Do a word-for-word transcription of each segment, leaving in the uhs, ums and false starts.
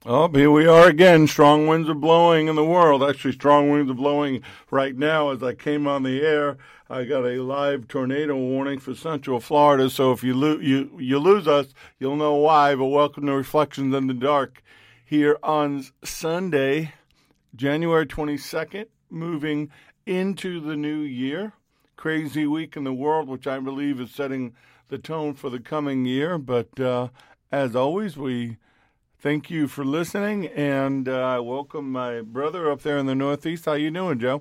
Oh, here we are again. Strong winds are blowing in the world. Actually, strong winds are blowing right now. As I came on the air, I got a live tornado warning for Central Florida. So if you, lo- you, you lose us, you'll know why. But welcome to Reflections in the Dark here on Sunday, January twenty-second, moving into the new year. Crazy week in the world, which I believe is setting the tone for the coming year. But uh, as always, we thank you for listening, and I uh, welcome my brother up there in the Northeast. How you doing, Joe?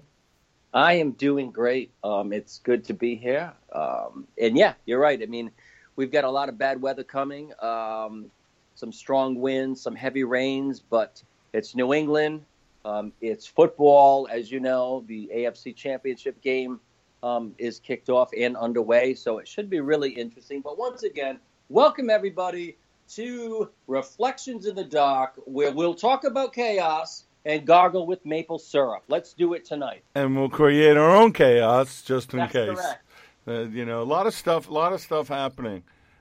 I am doing great. Um, it's good to be here. Um, and yeah, you're right. I mean, we've got a lot of bad weather coming, um, some strong winds, some heavy rains, but it's New England. Um, it's football, as you know. The A F C Championship game um, is kicked off and underway, so it should be really interesting. But once again, welcome everybody to Reflections in the Dark, where we'll talk about chaos and gargle with maple syrup. Let's do it tonight. And we'll create our own chaos just in That's case. correct. Uh, you know, a lot of stuff, a lot of stuff happening,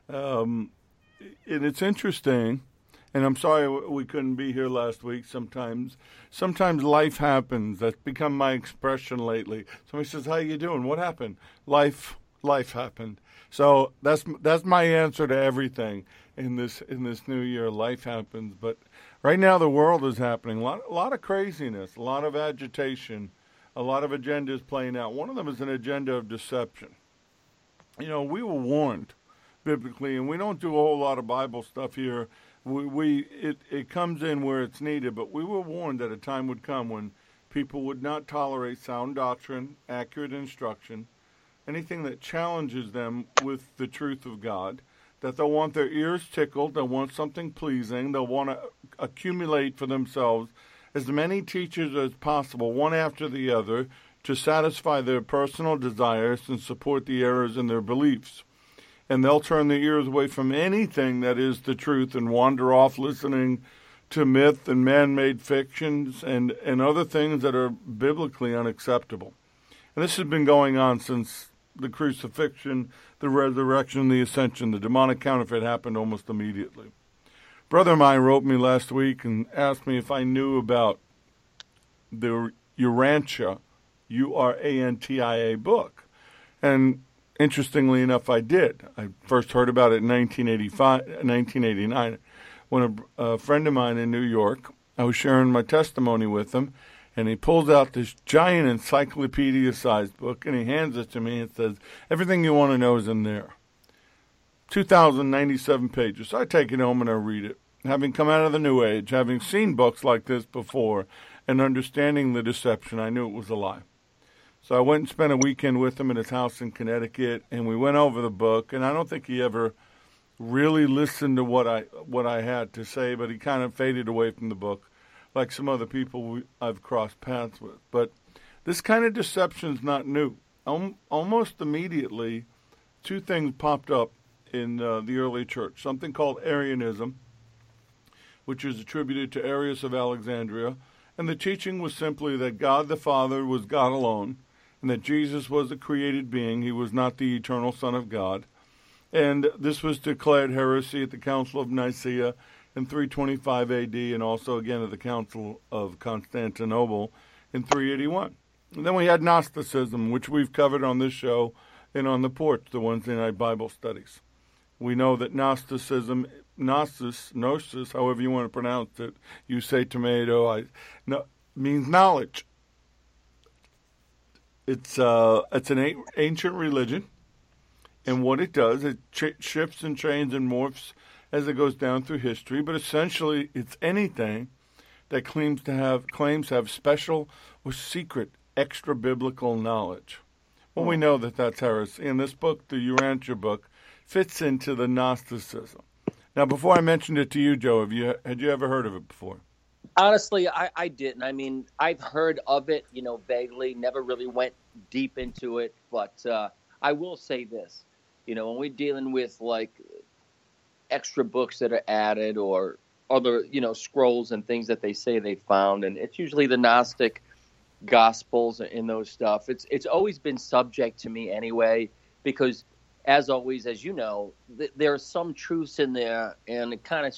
um, and it's interesting. And I'm sorry we couldn't be here last week. Sometimes, sometimes life happens. That's become my expression lately. Somebody says, "How you doing? What happened?" Life, life happened. So that's that's my answer to everything in this in this new year. Life happens, but right now the world is happening. A lot, a lot of craziness, a lot of agitation, a lot of agendas playing out. One of them is an agenda of deception. You know, we were warned biblically, and we don't do a whole lot of Bible stuff here. We, we it, it comes in where it's needed, but we were warned that a time would come when people would not tolerate sound doctrine, accurate instruction, anything that challenges them with the truth of God, that they'll want their ears tickled, they'll want something pleasing, they'll want to accumulate for themselves as many teachers as possible, one after the other, to satisfy their personal desires and support the errors in their beliefs. And they'll turn their ears away from anything that is the truth and wander off listening to myth and man-made fictions and, and other things that are biblically unacceptable. And this has been going on since the crucifixion, the resurrection, the ascension. The demonic counterfeit happened almost immediately. Brother of mine wrote me last week and asked me if I knew about the Urantia, U R A N T I A book. And interestingly enough, I did. I first heard about it in nineteen eighty-five, nineteen eighty-nine, when a, a friend of mine in New York, I was sharing my testimony with him, and he pulls out this giant encyclopedia-sized book, and he hands it to me and says, "Everything you want to know is in there." two thousand ninety-seven pages. So I take it home and I read it. Having come out of the New Age, having seen books like this before, and understanding the deception, I knew it was a lie. So I went and spent a weekend with him at his house in Connecticut, and we went over the book, and I don't think he ever really listened to what I what I had to say, but he kind of faded away from the book, like some other people we, I've crossed paths with. But this kind of deception is not new. Um, almost immediately, two things popped up in uh, the early church. Something called Arianism, which is attributed to Arius of Alexandria, and the teaching was simply that God the Father was God alone, and that Jesus was a created being. He was not the eternal Son of God. And this was declared heresy at the Council of Nicaea in three twenty-five A D, and also again at the Council of Constantinople in three eighty-one. And then we had Gnosticism, which we've covered on this show and on the porch, the Wednesday night Bible studies. We know that Gnosticism, Gnosis, Gnosis, however you want to pronounce it, you say tomato, I, no, means knowledge. It's uh, it's an a- ancient religion, and what it does, it ch- shifts and changes and morphs as it goes down through history. But essentially, it's anything that claims to have claims to have special or secret extra biblical knowledge. Well, we know that that's heresy. And this book, the Urantia book, fits into the Gnosticism. Now, before I mentioned it to you, Joe, have you had you ever heard of it before? Honestly, I, I didn't. I mean, I've heard of it, you know, vaguely, never really went deep into it. But uh, I will say this, you know, when we're dealing with, like, extra books that are added or other, you know, scrolls and things that they say they found, and it's usually the Gnostic Gospels and those stuff. It's, it's always been subject to me anyway, because, as always, as you know, th- there are some truths in there, and it kind of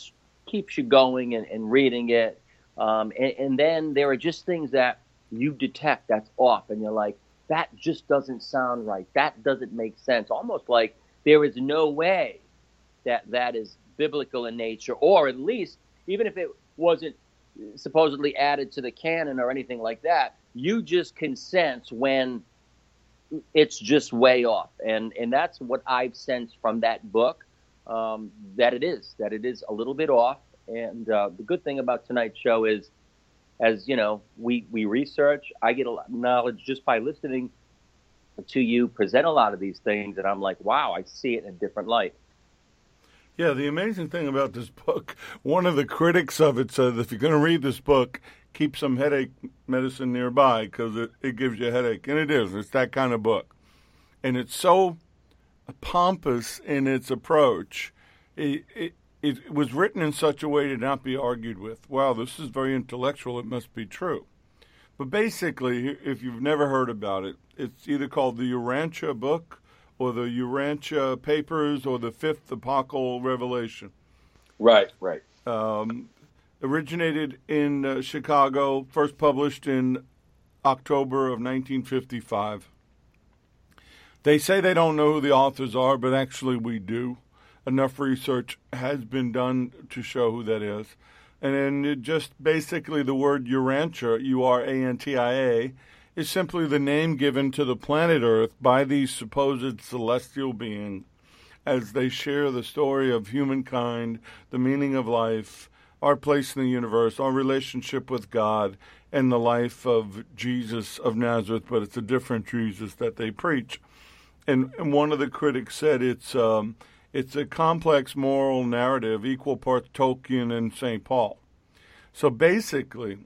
keeps you going and, and reading it. Um, and, and then there are just things that you detect that's off, and you're like, that just doesn't sound right. That doesn't make sense. Almost like there is no way that that is biblical in nature, or at least, even if it wasn't supposedly added to the canon or anything like that, you just can sense when it's just way off. And and that's what I've sensed from that book, um, that it is, that it is a little bit off. And uh, the good thing about tonight's show is, as you know, we, we research, I get a lot of knowledge just by listening to you present a lot of these things, and I'm like, wow, I see it in a different light. Yeah, the amazing thing about this book, one of the critics of it said, if you're going to read this book, keep some headache medicine nearby because it, it gives you a headache. And it is. It's that kind of book. And it's so pompous in its approach. It, it, it was written in such a way to not be argued with. Wow, this is very intellectual. It must be true. But basically, if you've never heard about it, it's either called the Urantia book or the Urantia Papers, or the Fifth Apocalyptic Revelation. Right, right. Um, originated in uh, Chicago, first published in October of nineteen fifty-five. They say they don't know who the authors are, but actually we do. Enough research has been done to show who that is. And then it just basically the word Urantia, U R A N T I A, is simply the name given to the planet Earth by these supposed celestial beings as they share the story of humankind, the meaning of life, our place in the universe, our relationship with God, and the life of Jesus of Nazareth, but it's a different Jesus that they preach. And, and one of the critics said it's um, it's a complex moral narrative, equal parts Tolkien and Saint Paul. So basically,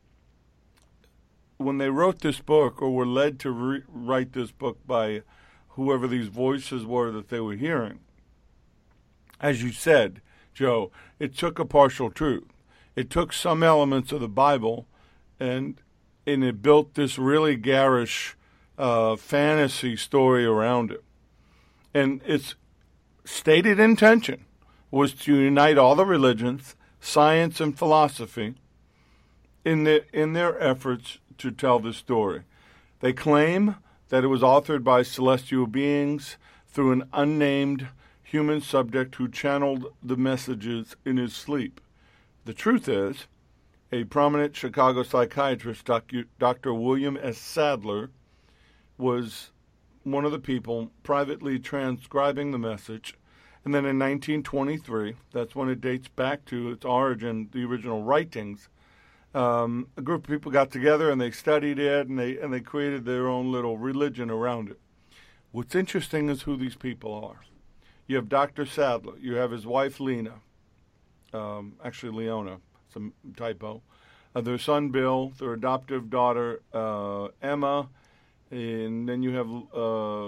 when they wrote this book, or were led to re- write this book by whoever these voices were that they were hearing, as you said, Joe, it took a partial truth. It took some elements of the Bible, and and it built this really garish uh, fantasy story around it. And its stated intention was to unite all the religions, science, and philosophy in the, in their efforts to tell the story. They claim that it was authored by celestial beings through an unnamed human subject who channeled the messages in his sleep. The truth is, a prominent Chicago psychiatrist, Doctor William S. Sadler, was one of the people privately transcribing the message. And then in nineteen twenty-three, that's when it dates back to its origin, the original writings, um, a group of people got together and they studied it, and they and they created their own little religion around it. What's interesting is who these people are. You have Doctor Sadler. You have his wife, Lena. Um, actually, Leona. It's a typo. Uh, their son, Bill. Their adoptive daughter, uh, Emma. And then you have uh,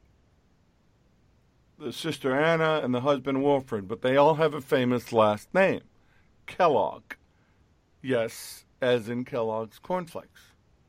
the sister, Anna, and the husband, Wilfred. But they all have a famous last name, Kellogg. Yes, as in Kellogg's cornflakes.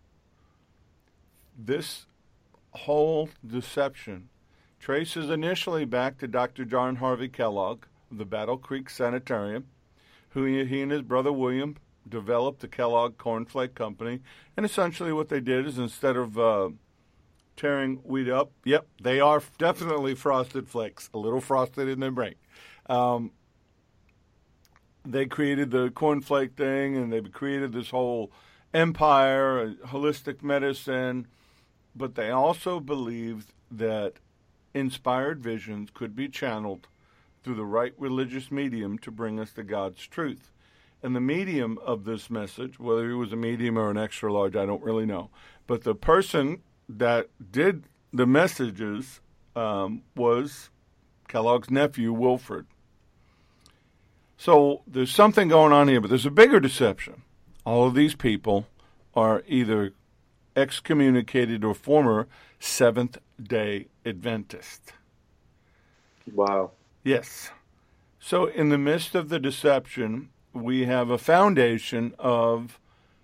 This whole deception traces initially back to Doctor John Harvey Kellogg of the Battle Creek Sanitarium, who he, he and his brother William developed the Kellogg Cornflake Company. And essentially what they did is, instead of uh, tearing wheat up, yep, they are definitely frosted flakes, a little frosted in their brain. Um, they created the cornflake thing, and they created this whole empire, holistic medicine, but they also believed that inspired visions could be channeled through the right religious medium to bring us to God's truth. And the medium of this message, whether he was a medium or an extra large, I don't really know, but the person that did the messages um, was Kellogg's nephew, Wilfred. So there's something going on here, but there's a bigger deception. All of these people are either excommunicated or former Seventh-day Adventists. Wow. Yes. So in the midst of the deception, we have a foundation of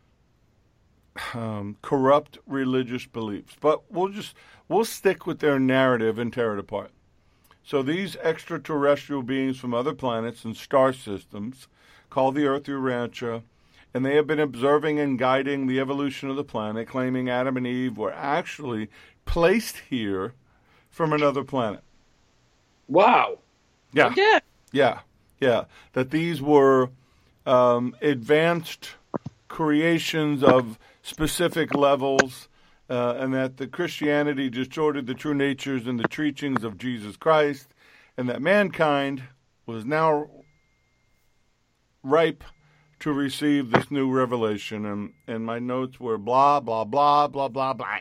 um, corrupt religious beliefs. But we'll just we'll stick with their narrative and tear it apart. So these extraterrestrial beings from other planets and star systems called the Earth Urantia, and they have been observing and guiding the evolution of the planet, claiming Adam and Eve were actually placed here from another planet. Wow. Yeah. Again. Yeah. Yeah. That these were um, advanced creations of specific levels, uh, and that the Christianity distorted the true natures and the teachings of Jesus Christ, and that mankind was now ripe to receive this new revelation. And, and my notes were blah, blah, blah, blah, blah, blah.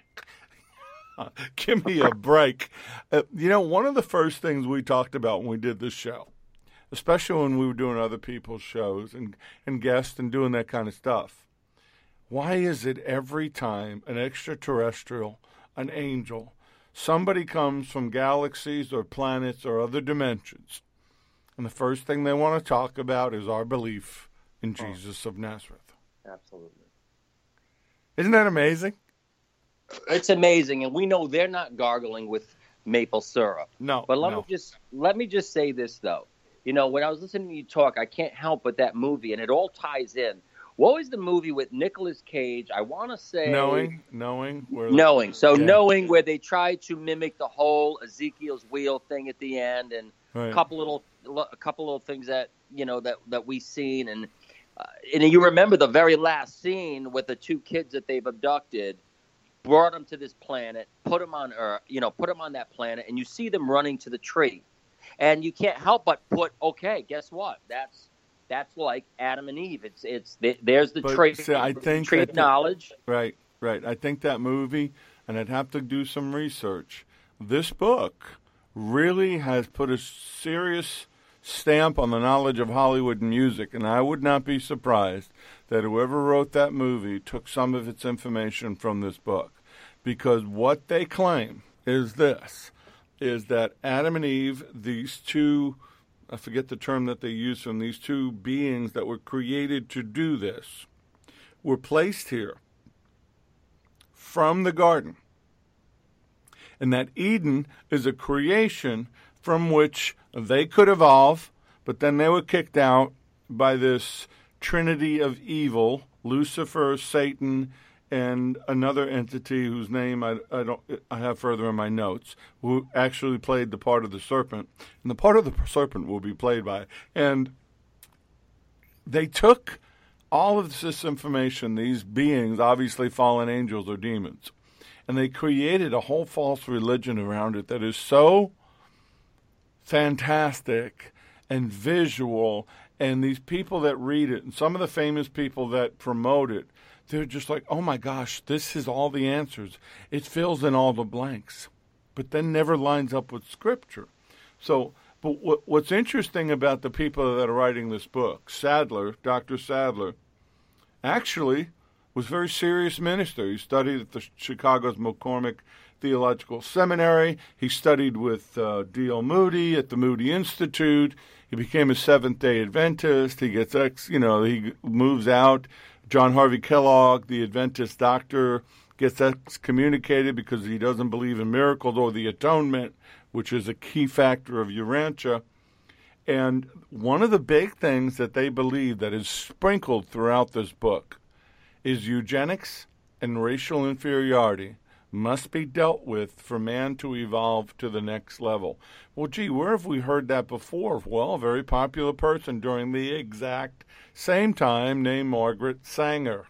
Give me a break. Uh, you know, one of the first things we talked about when we did this show, especially when we were doing other people's shows and, and guests and doing that kind of stuff, why is it every time an extraterrestrial, an angel, somebody comes from galaxies or planets or other dimensions, and the first thing they want to talk about is our belief in Jesus of Nazareth? Absolutely. Isn't that amazing? It's amazing, and we know they're not gargling with maple syrup. No. But let no. me just let me just say this though. You know, when I was listening to you talk, I can't help but that movie, and it all ties in. What was the movie with Nicolas Cage? I want to say Knowing, knowing, where knowing. So yeah. knowing, where they tried to mimic the whole Ezekiel's wheel thing at the end, and right. a couple little a couple little things that you know that that we seen, and uh, and you remember the very last scene with the two kids that they've abducted, brought them to this planet, put them on Earth, you know, put them on that planet, and you see them running to the tree, and you can't help but put, okay, guess what? That's that's like Adam and Eve. It's it's there's the but, tree, see, I think tree I of think, knowledge. Right, right. I think that movie, and I'd have to do some research. This book really has put a serious stamp on the knowledge of Hollywood music, and I would not be surprised that whoever wrote that movie took some of its information from this book, because what they claim is this, is that Adam and Eve, these two, I forget the term that they use from these two beings that were created to do this, were placed here from the garden, and that Eden is a creation from which they could evolve, but then they were kicked out by this trinity of evil, Lucifer, Satan, and another entity whose name I, I don't I have further in my notes, who actually played the part of the serpent, and the part of the serpent will be played by. And they took all of this information, these beings, obviously fallen angels or demons, and they created a whole false religion around it that is so fantastic and visual, and these people that read it, and some of the famous people that promote it, they're just like, oh my gosh, this is all the answers. It fills in all the blanks, but then never lines up with Scripture. So, but what, what's interesting about the people that are writing this book, Sadler, Doctor Sadler, actually was a very serious minister. He studied at the Chicago's McCormick Theological Seminary. He studied with uh, D L Moody at the Moody Institute. He became a Seventh-day Adventist. He gets ex, you know, he moves out. John Harvey Kellogg, the Adventist doctor, gets excommunicated because he doesn't believe in miracles or the atonement, which is a key factor of Urantia. And one of the big things that they believe that is sprinkled throughout this book is eugenics and racial inferiority must be dealt with for man to evolve to the next level. Well, gee, where have we heard that before? Well, a very popular person during the exact same time named Margaret Sanger.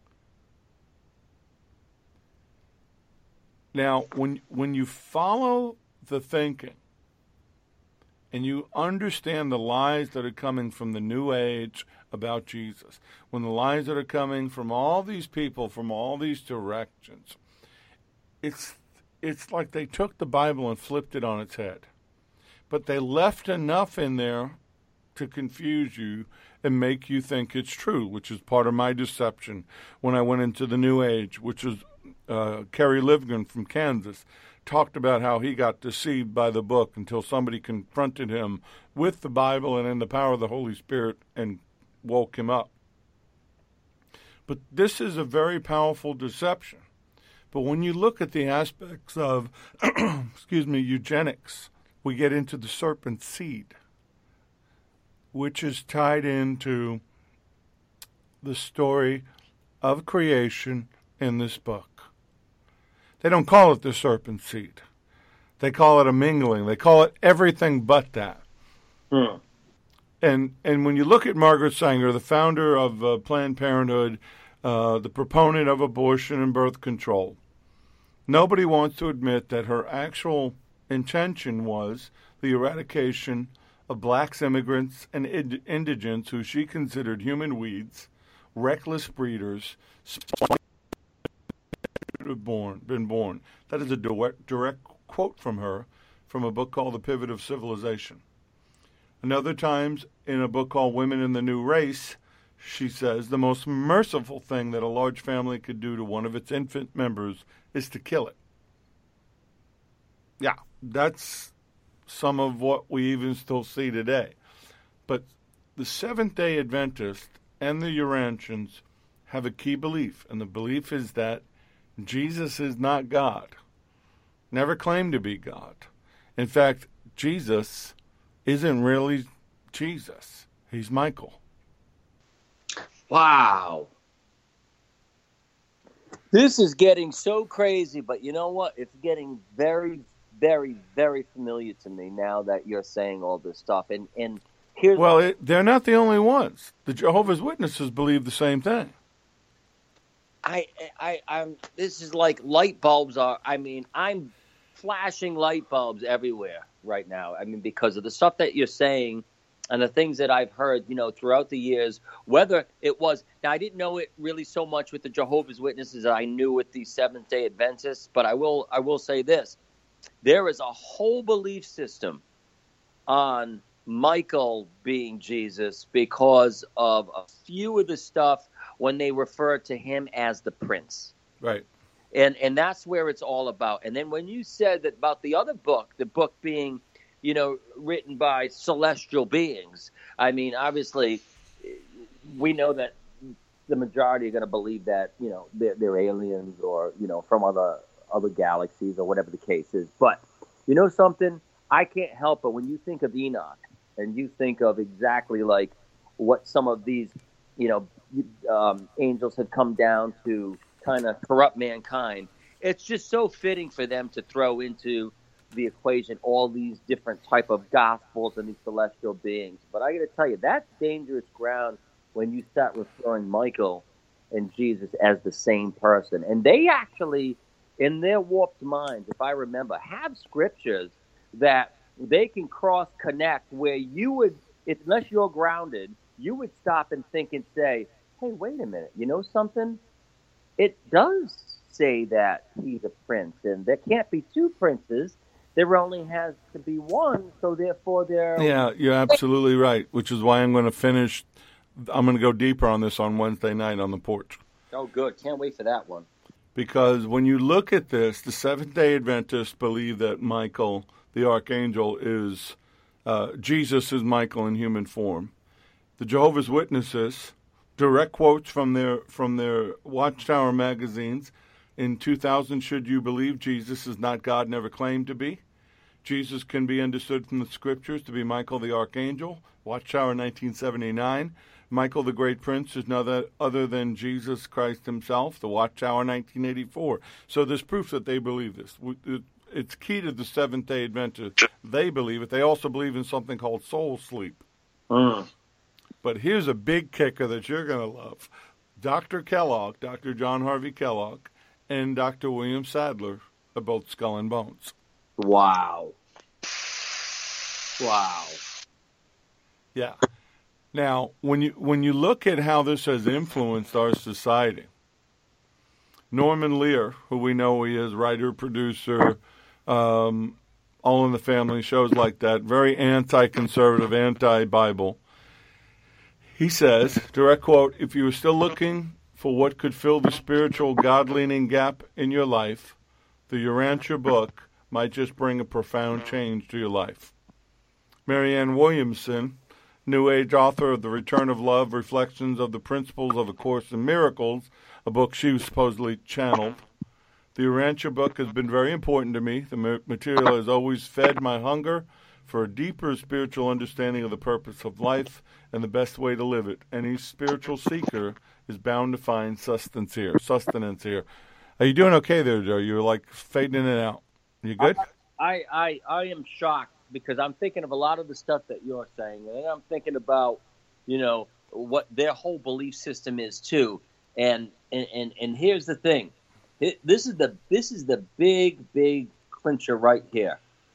Now, when when you follow the thinking and you understand the lies that are coming from the New Age about Jesus, when the lies that are coming from all these people from all these directions, It's it's like they took the Bible and flipped it on its head. But they left enough in there to confuse you and make you think it's true, which is part of my deception when I went into the New Age, which is uh, Kerry Livgren from Kansas, talked about how he got deceived by the book until somebody confronted him with the Bible and in the power of the Holy Spirit and woke him up. But this is a very powerful deception. But when you look at the aspects of, excuse me, eugenics, we get into the serpent seed, which is tied into the story of creation in this book. They don't call it the serpent seed. They call it a mingling. They call it everything but that. Hmm. And and when you look at Margaret Sanger, the founder of uh, Planned Parenthood, uh, the proponent of abortion and birth control, nobody wants to admit that her actual intention was the eradication of blacks, immigrants, and ind- indigents who she considered human weeds, reckless breeders, have born, been born. That is a direct, direct quote from her from a book called The Pivot of Civilization. Another times, in a book called Women in the New Race, she says the most merciful thing that a large family could do to one of its infant members is to kill it. Yeah, that's some of what we even still see today. But the Seventh-day Adventists and the Urantians have a key belief, and the belief is that Jesus is not God, never claimed to be God. In fact, Jesus isn't really Jesus. He's Michael. Wow. This is getting so crazy, but you know what? It's getting very, very, very familiar to me now that you're saying all this stuff. And, and here's... Well, it, they're not the only ones. The Jehovah's Witnesses believe the same thing. I, I, I'm, this is like light bulbs are, I mean, I'm flashing light bulbs everywhere right now. I mean, because of the stuff that you're saying and the things that I've heard, you know, throughout the years, whether it was, now I didn't know it really so much with the Jehovah's Witnesses that I knew with the Seventh-day Adventists, but I will, I will say this. There is a whole belief system on Michael being Jesus because of a few of the stuff when they refer to him as the prince. Right. And and that's where it's all about. And then when you said that about the other book, the book being, you know, written by celestial beings, I mean, obviously, we know that the majority are going to believe that, you know, they're, they're aliens or, you know, from other other galaxies or whatever the case is. But you know something? I can't help but when you think of Enoch and you think of exactly like what some of these, you know, um, angels had come down to kind of corrupt mankind, it's just so fitting for them to throw into the equation all these different type of gospels and these celestial beings. But I got to tell you, that's dangerous ground when you start referring Michael and Jesus as the same person. And they actually, in their warped minds, if I remember, have scriptures that they can cross-connect where you would, if, unless you're grounded, you would stop and think and say, hey, wait a minute, you know something? It does say that he's a prince, and there can't be two princes. There only has to be one, so therefore there... Yeah, you're absolutely right, which is why I'm going to finish, I'm going to go deeper on this on Wednesday night on the porch. Oh, good. Can't wait for that one. Because when you look at this, the Seventh-day Adventists believe that Michael, the archangel, is... Uh, Jesus is Michael in human form. The Jehovah's Witnesses... direct quotes from their from their Watchtower magazines. In two thousand, should you believe Jesus is not God, never claimed to be? Jesus can be understood from the scriptures to be Michael the Archangel. Watchtower nineteen seventy-nine. Michael the Great Prince is none other than Jesus Christ himself. The Watchtower nineteen eighty-four. So there's proof that they believe this. It's key to the Seventh-day Adventists. They believe it. They also believe in something called soul sleep. Mm. But here's a big kicker that you're going to love. Doctor Kellogg, Doctor John Harvey Kellogg, and Doctor William Sadler are both Skull and Bones. Wow. Wow. Yeah. Now, when you when you look at how this has influenced our society, Norman Lear, who we know he is, writer, producer, um, All in the Family, shows like that, very anti-conservative, anti-Bible. He says, direct quote, if you are still looking for what could fill the spiritual God-leaning gap in your life, the Urantia book might just bring a profound change to your life. Marianne Williamson, New Age author of The Return of Love, Reflections of the Principles of A Course in Miracles, a book she supposedly channeled. The Urantia book has been very important to me. The material has always fed my hunger for a deeper spiritual understanding of the purpose of life and the best way to live it. Any spiritual seeker is bound to find sustenance here. Sustenance here. Are you doing okay there, Joe? You're like fading in and out. You good? I, I, I am shocked because I'm thinking of a lot of the stuff that you're saying, and I'm thinking about, you know, what their whole belief system is too. And and, and, and here's the thing. This is the this is the big, big clincher right here.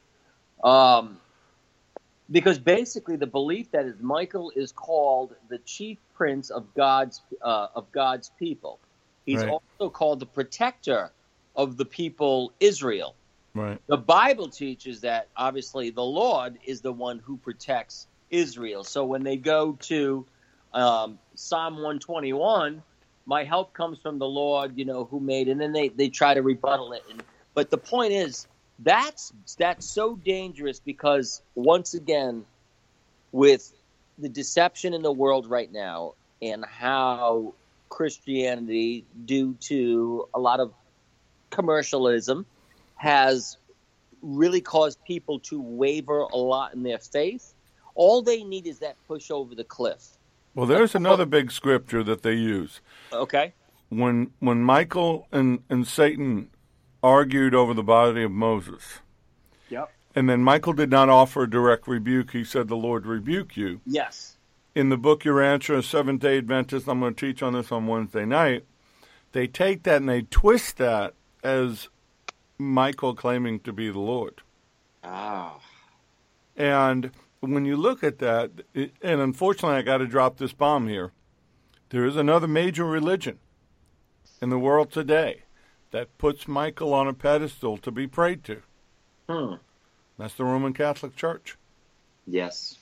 Um, because basically the belief that is Michael is called the chief prince of God's uh, of God's people. He's Right. also called the protector of the people Israel. Right. The Bible teaches that obviously the Lord is the one who protects Israel. So when they go to um, Psalm one twenty-one, my help comes from the Lord, you know, who made, and then they, they try to rebuttal it. And, but the point is, that's that's so dangerous because once again, with the deception in the world right now and how Christianity, due to a lot of commercialism, has really caused people to waver a lot in their faith. All they need is that push over the cliff. Well, there's another big scripture that they use. Okay. When when Michael and, and Satan argued over the body of Moses, Yep. and then Michael did not offer a direct rebuke, he said, the Lord rebuke you. Yes. In the book Urantia, Seventh-day Adventist, I'm going to teach on this on Wednesday night, they take that and they twist that as Michael claiming to be the Lord. Ah. And when you look at that, it, and unfortunately I got to drop this bomb here, there is another major religion in the world today that puts Michael on a pedestal to be prayed to. Hmm. That's the Roman Catholic Church. Yes.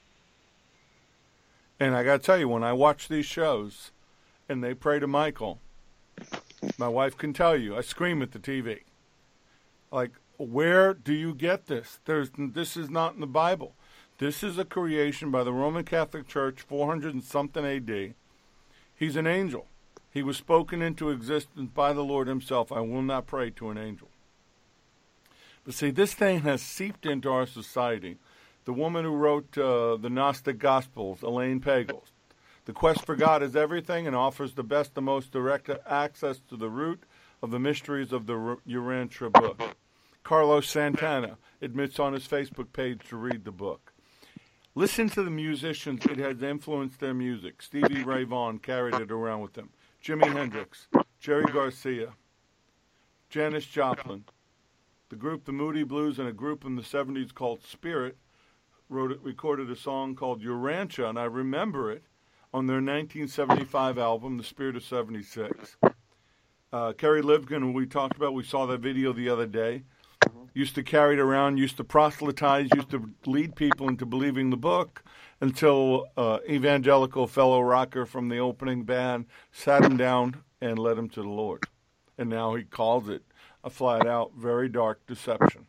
And I got to tell you, when I watch these shows and they pray to Michael, my wife can tell you, I scream at the T V. Like, where do you get this? There's This is not in the Bible. This is a creation by the Roman Catholic Church, four hundred and something A D. He's an angel. He was spoken into existence by the Lord himself. I will not pray to an angel. But see, this thing has seeped into our society. The woman who wrote uh, the Gnostic Gospels, Elaine Pagels, The Quest for God is Everything and offers the best, the most direct access to the root of the mysteries of the Urantia book. Carlos Santana admits on his Facebook page to read the book. Listen to the musicians. It has influenced their music. Stevie Ray Vaughan carried it around with him. Jimi Hendrix, Jerry Garcia, Janis Joplin. The group The Moody Blues and a group in the seventies called Spirit wrote it, recorded a song called Urantia, and I remember it on their nineteen seventy-five album, The Spirit of seventy-six. Uh, Kerry Livgren, who we talked about, we saw that video the other day, used to carry it around, used to proselytize, used to lead people into believing the book until uh, evangelical fellow rocker from the opening band sat him down and led him to the Lord. And now he calls it a flat-out, very dark deception.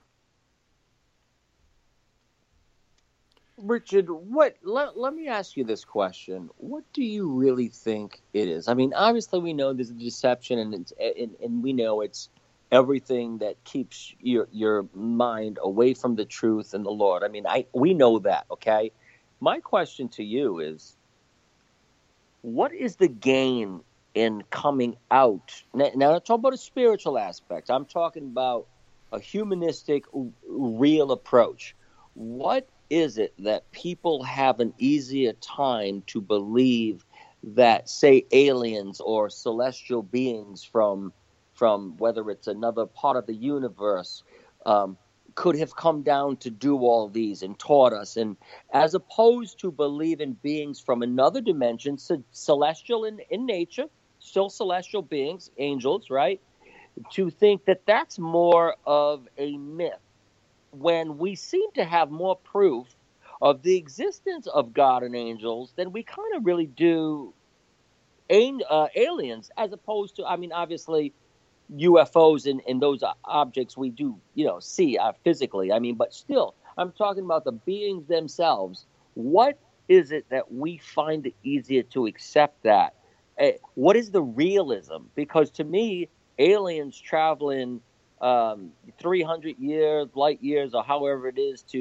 Richard, what? Let, let me ask you this question. What do you really think it is? I mean, obviously we know there's a deception, and it's, and, and we know it's everything that keeps your your mind away from the truth and the Lord. I mean, I we know that, okay? My question to you is, what is the gain in coming out? Now, now I'm talking about a spiritual aspect. I'm talking about a humanistic, real approach. What is it that people have an easier time to believe that, say, aliens or celestial beings from from whether it's another part of the universe um, could have come down to do all these and taught us, and as opposed to believe in beings from another dimension, so celestial in, in nature, still celestial beings, angels, right? To think that that's more of a myth, when we seem to have more proof of the existence of God and angels than we kind of really do uh, aliens, as opposed to, I mean, obviously U F Os and, and those objects we do, you know, see uh, physically. I mean, but still, I'm talking about the beings themselves. What is it that we find it easier to accept that? Uh, what is the realism? Because to me, aliens traveling um, three hundred years, light years, or however it is, to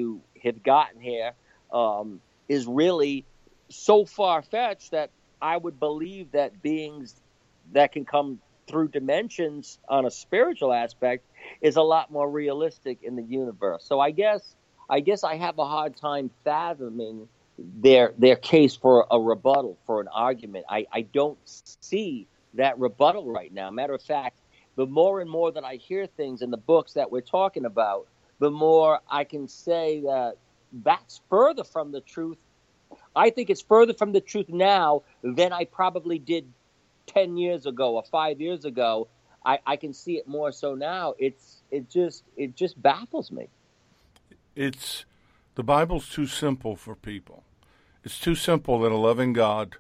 have gotten here um, is really so far-fetched that I would believe that beings that can come through dimensions on a spiritual aspect is a lot more realistic in the universe. So I guess I guess I have a hard time fathoming their their case for a rebuttal, for an argument. I, I don't see that rebuttal right now. Matter of fact, the more and more that I hear things in the books that we're talking about, the more I can say that that's further from the truth. I think it's further from the truth now than I probably did ten years ago or five years ago. I, I can see it more so now. It's it just it just baffles me. It's the Bible's too simple for people. It's too simple that a loving God.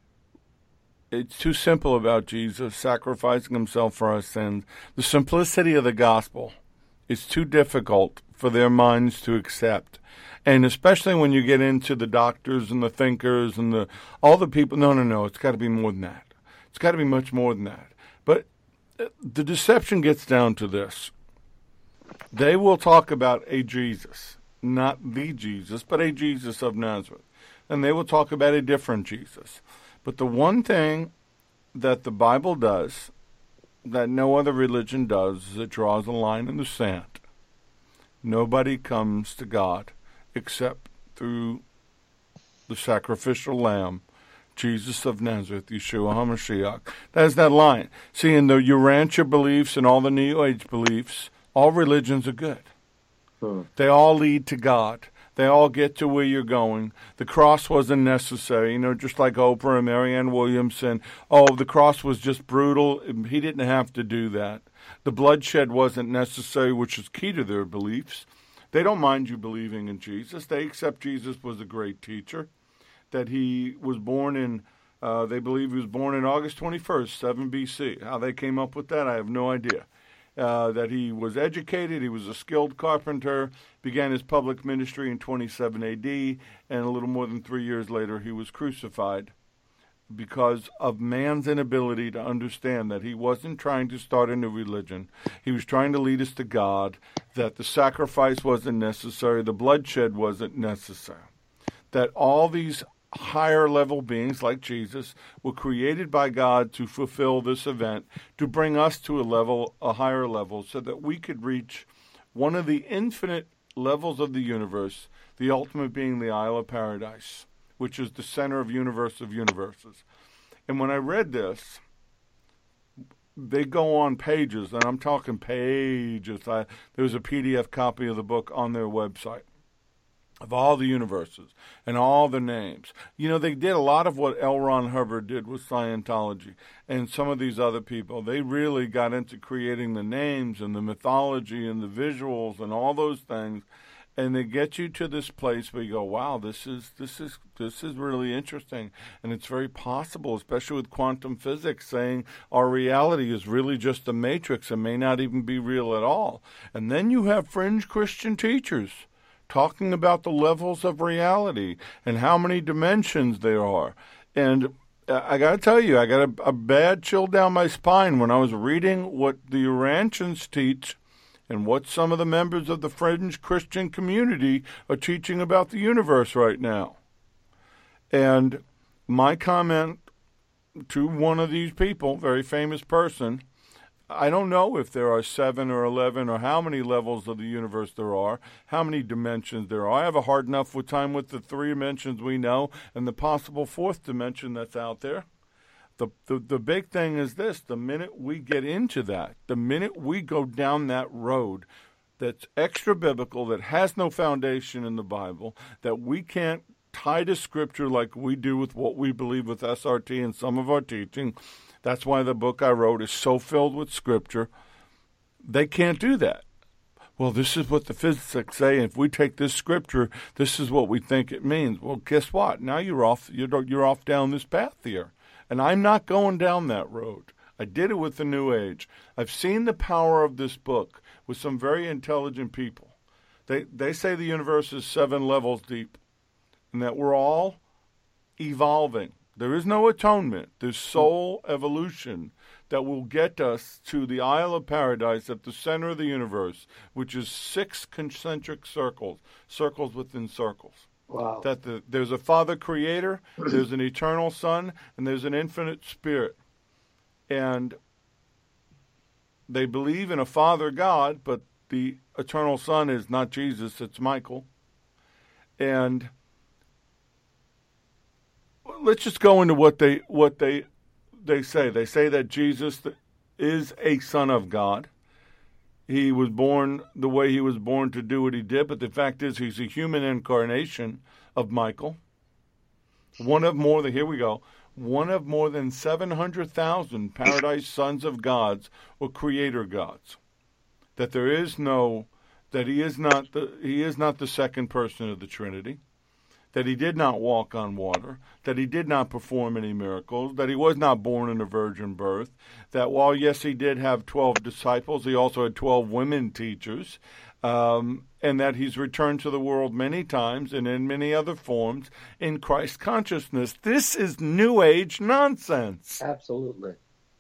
It's too simple about Jesus sacrificing himself for our sins. The simplicity of the gospel is too difficult for their minds to accept. And especially when you get into the doctors and the thinkers and the all the people, no, no, no, it's got to be more than that. It's got to be much more than that. But the deception gets down to this. They will talk about a Jesus, not the Jesus, but a Jesus of Nazareth. And they will talk about a different Jesus. But the one thing that the Bible does that no other religion does is it draws a line in the sand. Nobody comes to God except through the sacrificial lamb, Jesus of Nazareth, Yeshua HaMashiach. That's that line. See, in the Urantia beliefs and all the New Age beliefs, all religions are good. Hmm. They all lead to God. They all get to where you're going. The cross wasn't necessary, you know, just like Oprah and Marianne Williamson. Oh, the cross was just brutal. He didn't have to do that. The bloodshed wasn't necessary, which is key to their beliefs. They don't mind you believing in Jesus. They accept Jesus was a great teacher, that he was born in, uh, they believe he was born in August twenty-first, seven B C. How they came up with that, I have no idea. Uh, that he was educated, he was a skilled carpenter, began his public ministry in twenty-seven A D, and a little more than three years later he was crucified because of man's inability to understand that he wasn't trying to start a new religion. He was trying to lead us to God, that the sacrifice wasn't necessary, the bloodshed wasn't necessary, that all these higher level beings like Jesus were created by God to fulfill this event, to bring us to a level, a higher level, so that we could reach one of the infinite levels of the universe, the ultimate being the Isle of Paradise, which is the center of universe of universes. And when I read this, they go on pages, and I'm talking pages. I, there was a P D F copy of the book on their website of all the universes and all the names. You know, they did a lot of what L. Ron Hubbard did with Scientology and some of these other people. They really got into creating the names and the mythology and the visuals and all those things, and they get you to this place where you go, wow, this is this is this is really interesting. And it's very possible, especially with quantum physics, saying our reality is really just a matrix and may not even be real at all. And then you have fringe Christian teachers talking about the levels of reality and how many dimensions there are. And I got to tell you, I got a, a bad chill down my spine when I was reading what the Urantians teach and what some of the members of the fringe Christian community are teaching about the universe right now. And my comment to one of these people, very famous person, I don't know if there are seven or eleven or how many levels of the universe there are, how many dimensions there are. I have a hard enough with time with the three dimensions we know and the possible fourth dimension that's out there. The, the the big thing is this: the minute we get into that, the minute we go down that road that's extra biblical, that has no foundation in the Bible, that we can't tie to Scripture like we do with what we believe with S R T and some of our teaching. That's why the book I wrote is so filled with Scripture. They can't do that. Well, this is what the physicists say. If we take this Scripture, this is what we think it means. Well, guess what? Now you're off. You're, you're off down this path here. And I'm not going down that road. I did it with the New Age. I've seen the power of this book with some very intelligent people. They they say the universe is seven levels deep and that we're all evolving. There is no atonement. There's soul evolution that will get us to the Isle of Paradise at the center of the universe, which is six concentric circles, circles within circles. Wow. That the, there's a Father Creator, there's an eternal Son, and there's an infinite Spirit. And they believe in a Father God, but the eternal Son is not Jesus, it's Michael. And let's just go into what they what they they say. They say that Jesus is a Son of God. He was born the way he was born to do what he did, but the fact is he's a human incarnation of Michael. One of more than, here we go, one of more than seven hundred thousand paradise sons of gods or creator gods. That there is no, that he is not the, he is not the second person of the Trinity. That he did not walk on water, that he did not perform any miracles, that he was not born in a virgin birth, that while, yes, he did have twelve disciples, he also had twelve women teachers, um, and that he's returned to the world many times and in many other forms in Christ consciousness. This is New Age nonsense. Absolutely.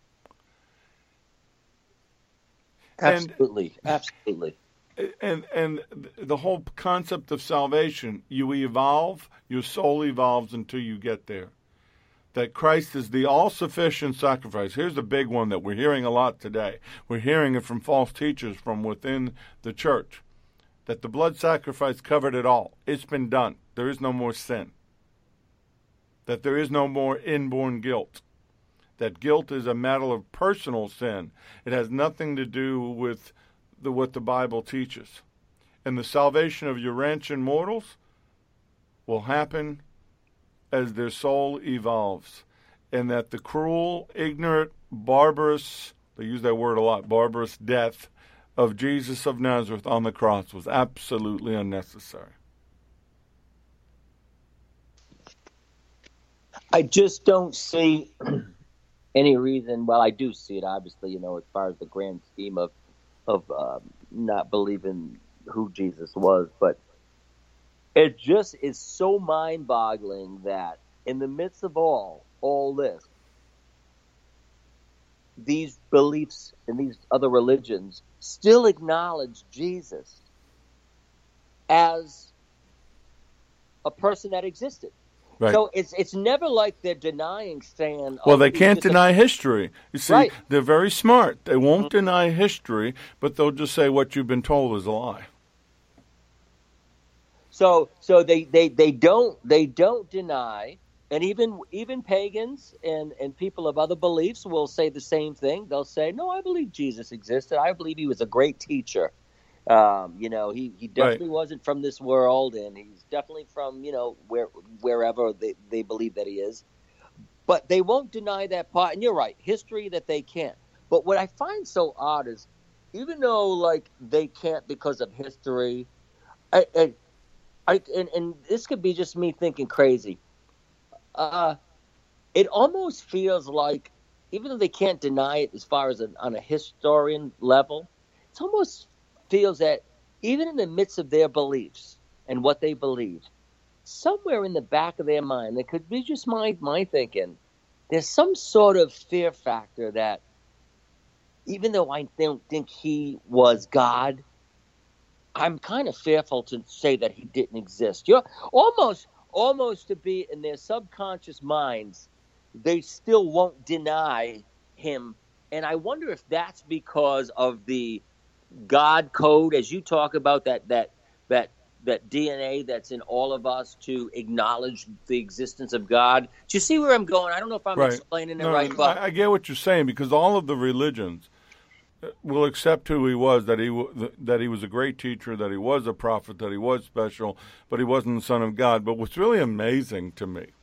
Absolutely. And, Absolutely. And and the whole concept of salvation, you evolve, your soul evolves until you get there. That Christ is the all-sufficient sacrifice. Here's the big one that we're hearing a lot today. We're hearing it from false teachers from within the church. That the blood sacrifice covered it all. It's been done. There is no more sin. That there is no more inborn guilt. That guilt is a matter of personal sin. It has nothing to do with the, what the Bible teaches. And the salvation of Urantian mortals will happen as their soul evolves. And that the cruel, ignorant, barbarous, they use that word a lot, barbarous death of Jesus of Nazareth on the cross was absolutely unnecessary. I just don't see any reason, well, I do see it, obviously, you know, as far as the grand scheme of of uh, not believing who Jesus was, but it just is so mind-boggling that in the midst of all, all this, these beliefs and these other religions still acknowledge Jesus as a person that existed. Right. So it's it's never like they're denying saying... Well, oh, they can't deny a... history. You see, right. They're very smart. They won't mm-hmm. deny history, but they'll just say what you've been told is a lie. So so they, they, they don't they don't deny, and even even pagans and, and people of other beliefs will say the same thing. They'll say, no, I believe Jesus existed. I believe he was a great teacher. Um, you know, he, he definitely right. wasn't from this world, and he's definitely from, you know, where wherever they, they believe that he is. But they won't deny that part. And you're right, history that they can't. But what I find so odd is, even though, like, they can't because of history, I, I, I and, and this could be just me thinking crazy, uh, it almost feels like, even though they can't deny it as far as an, on a historian level, it's almost feels that even in the midst of their beliefs and what they believe, somewhere in the back of their mind, it could be just my my thinking, there's some sort of fear factor that even though I don't think he was God, I'm kind of fearful to say that he didn't exist. You're almost almost to be in their subconscious minds, they still won't deny him. And I wonder if that's because of the God code, as you talk about, that that that that D N A that's in all of us to acknowledge the existence of God. Do you see where I'm going? I don't know if I'm right. explaining it no, right, but I, I get what you're saying, because all of the religions will accept who he was, that he that he was a great teacher, that he was a prophet, that he was special, but he wasn't the Son of God. But what's really amazing to me,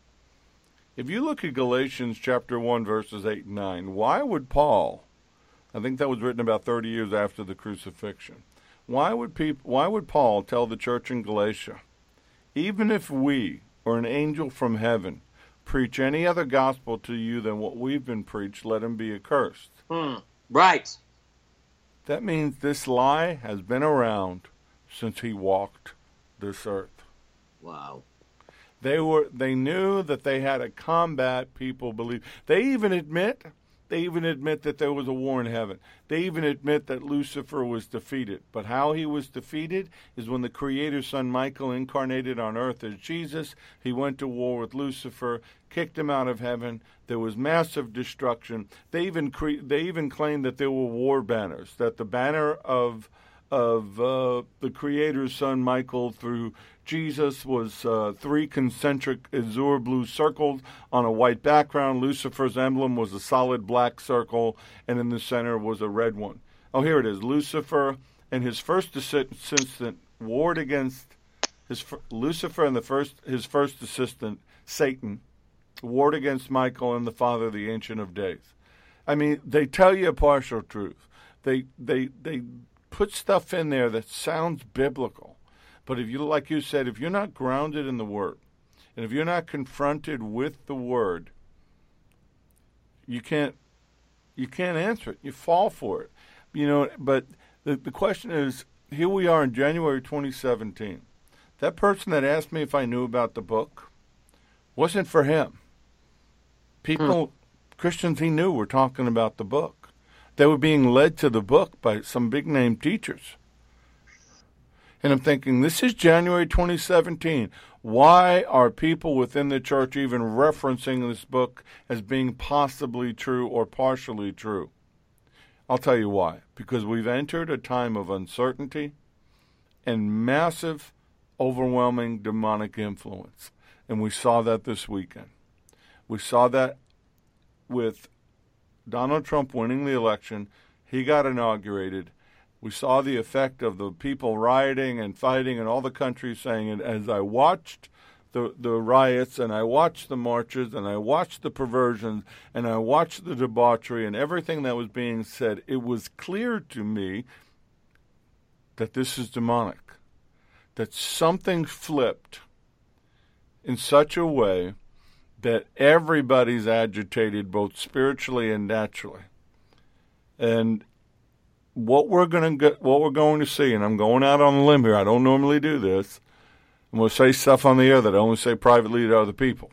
if you look at Galatians chapter one, verses eight and nine, why would Paul, I think that was written about thirty years after the crucifixion. Why would people? Why would Paul tell the church in Galatia, even if we or an angel from heaven preach any other gospel to you than what we've been preached, let him be accursed? Hmm. Right. That means this lie has been around since he walked this earth. Wow. They were. They knew that they had to combat people believe. They even admit. They even admit that there was a war in heaven. They even admit that Lucifer was defeated. But how he was defeated is when the Creator's son Michael incarnated on earth as Jesus. He went to war with Lucifer, kicked him out of heaven. There was massive destruction. They even cre- they even claimed that there were war banners, that the banner of of uh, the Creator's son Michael through Jesus was uh, three concentric azure blue circles on a white background. Lucifer's emblem was a solid black circle, and in the center was a red one. Oh, here it is. Lucifer and his first assistant warred against his Lucifer and the first his first assistant Satan warred against Michael and the Father, the Ancient of Days. I mean, they tell you a partial truth. They they they put stuff in there that sounds biblical. But if you, like you said, if you're not grounded in the Word, and if you're not confronted with the Word, you can't you can't answer it. You fall for it. You know, but the, the question is, here we are in January twenty seventeen. That person that asked me if I knew about the book wasn't for him. People, hmm. Christians he knew were talking about the book. They were being led to the book by some big-name teachers. And I'm thinking, this is January twenty seventeen. Why are people within the church even referencing this book as being possibly true or partially true? I'll tell you why. Because we've entered a time of uncertainty and massive, overwhelming demonic influence. And we saw that this weekend. We saw that with Donald Trump winning the election. He got inaugurated. We saw the effect of the people rioting and fighting and all the country saying it. As I watched the, the riots and I watched the marches and I watched the perversions and I watched the debauchery and everything that was being said, it was clear to me that this is demonic, that something flipped in such a way that everybody's agitated both spiritually and naturally. And what we're going to get, what we're going to see, and I'm going out on a limb here, I don't normally do this, I'm going to say stuff on the air that I only say privately to other people.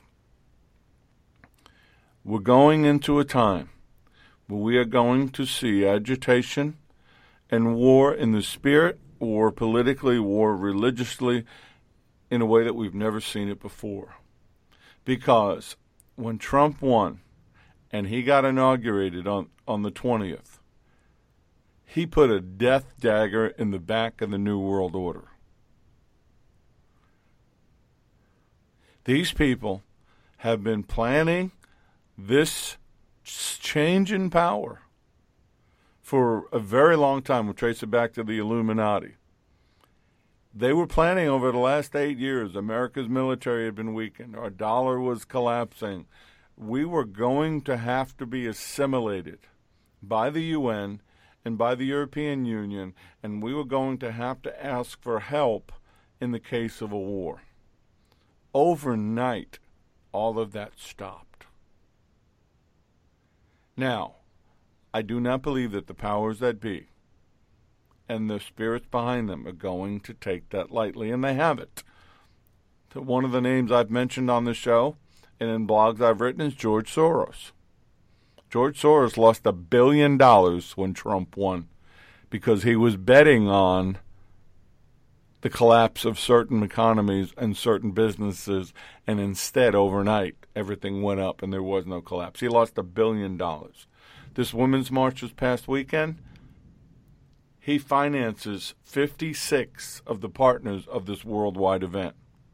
We're going into a time where we are going to see agitation and war in the spirit, war politically, war religiously, in a way that we've never seen it before. Because when Trump won and he got inaugurated on, on the twentieth, he put a death dagger in the back of the New World Order. These people have been planning this change in power for a very long time. We'll trace it back to the Illuminati. They were planning over the last eight years. America's military had been weakened. Our dollar was collapsing. We were going to have to be assimilated by the U N and by the European Union, and we were going to have to ask for help in the case of a war. Overnight, all of that stopped. Now, I do not believe that the powers that be and the spirits behind them are going to take that lightly, and they haven't. So one of the names I've mentioned on the show and in blogs I've written is George Soros. George Soros lost a billion dollars when Trump won because he was betting on the collapse of certain economies and certain businesses, and instead, overnight, everything went up and there was no collapse. He lost a billion dollars. This Women's March this past weekend, he finances fifty-six of the partners of this worldwide event.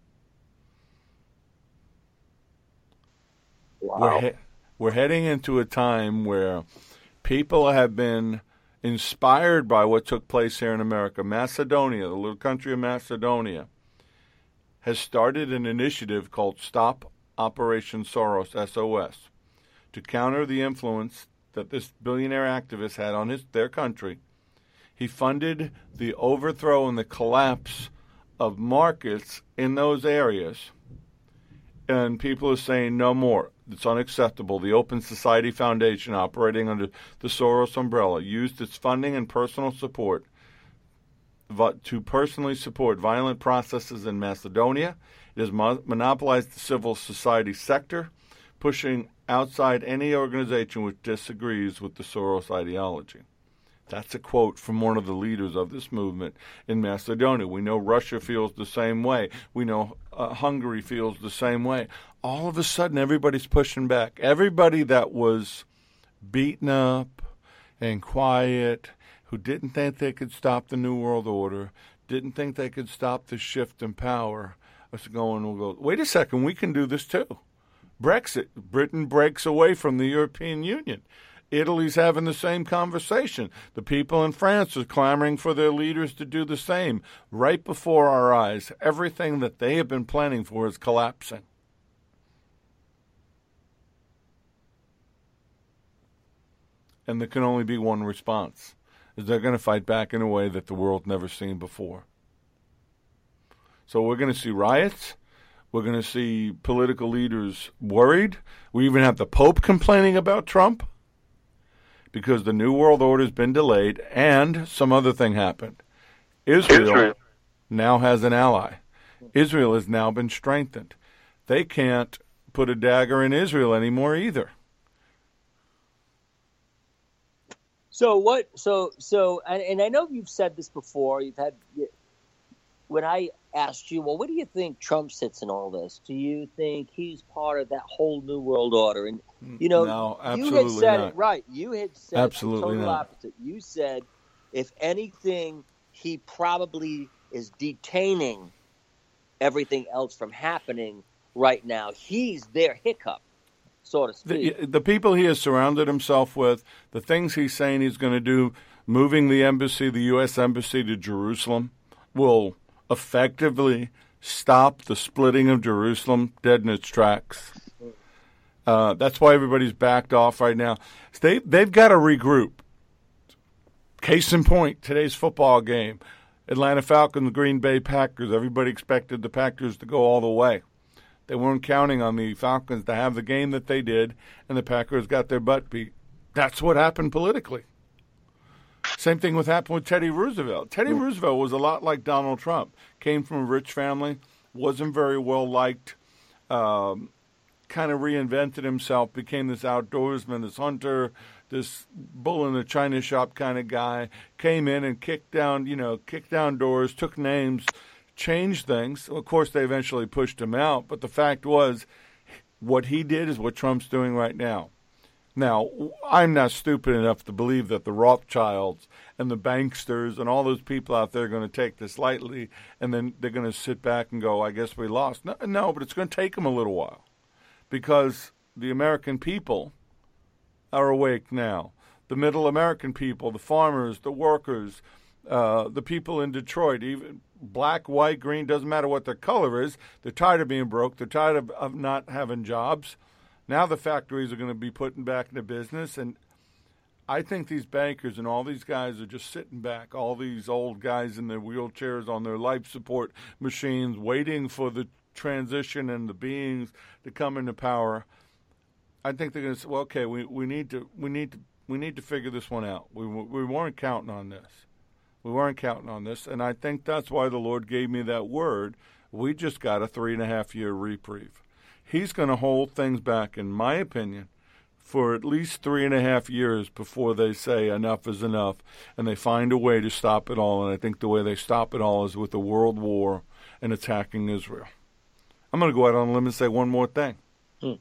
Wow. We're, he- we're heading into a time where people have been inspired by what took place here in America. Macedonia, the little country of Macedonia, has started an initiative called Stop Operation Soros, S O S, to counter the influence that this billionaire activist had on his their country. He funded the overthrow and the collapse of markets in those areas. And people are saying no more. It's unacceptable. The Open Society Foundation, operating under the Soros umbrella, used its funding and personal support to personally support violent processes in Macedonia It has mo- monopolized the civil society sector, pushing outside any organization which disagrees with the Soros ideology. That's a quote from one of the leaders of this movement in Macedonia. We know Russia feels the same way. We know uh, Hungary feels the same way. All of a sudden, everybody's pushing back. Everybody that was beaten up and quiet, who didn't think they could stop the New World Order, didn't think they could stop the shift in power, was going, we'll go, wait a second, we can do this too. Brexit, Britain breaks away from the European Union. Italy's having the same conversation. The people in France are clamoring for their leaders to do the same. Right before our eyes, everything that they have been planning for is collapsing. And there can only be one response, is they're going to fight back in a way that the world never seen before. So we're going to see riots. We're going to see political leaders worried. We even have the Pope complaining about Trump because the New World Order has been delayed, and some other thing happened. Israel, Israel now has an ally. Israel has now been strengthened. They can't put a dagger in Israel anymore either. So what? So so, and, and I know you've said this before. You've had when I asked you, well, what do you think Trump sits in all this? Do you think he's part of that whole New World Order? And you know, no, you had said not. it right. You had said absolutely the total not. opposite. You said, if anything, he probably is detaining everything else from happening right now. He's their hiccup, so to speak. The, the people he has surrounded himself with, the things he's saying he's going to do, moving the embassy, the U S embassy to Jerusalem, will effectively stop the splitting of Jerusalem dead in its tracks. Uh, that's why everybody's backed off right now. They, they've got to regroup. Case in point, today's football game. Atlanta Falcons, Green Bay Packers. Everybody expected the Packers to go all the way. They weren't counting on the Falcons to have the game that they did, and the Packers got their butt beat. That's what happened politically. Same thing what happened with Teddy Roosevelt. Teddy mm. Roosevelt was a lot like Donald Trump. Came from a rich family, wasn't very well liked, um, kind of reinvented himself, became this outdoorsman, this hunter, this bull in the china shop kind of guy. Came in and kicked down, you know, kicked down doors, took names, changed things. Of course, they eventually pushed him out, but the fact was what he did is what Trump's doing right now. Now, I'm not stupid enough to believe that the Rothschilds and the banksters and all those people out there are going to take this lightly and then they're going to sit back and go, I guess we lost. No, no, but it's going to take them a little while because the American people are awake now. The middle American people, the farmers, the workers, uh, the people in Detroit, even black, white, green, doesn't matter what their color is. They're tired of being broke. They're tired of, of not having jobs. Now the factories are going to be putting back into business, and I think these bankers and all these guys are just sitting back, all these old guys in their wheelchairs on their life support machines waiting for the transition and the beings to come into power. I think they're going to say, well, okay, we, we need to we need to we need to figure this one out. We we weren't counting on this. We weren't counting on this, and I think that's why the Lord gave me that word. We just got a three and a half year reprieve. He's going to hold things back, in my opinion, for at least three and a half years before they say enough is enough, and they find a way to stop it all. And I think the way they stop it all is with a world war and attacking Israel. I'm going to go out on a limb and say one more thing. Hmm.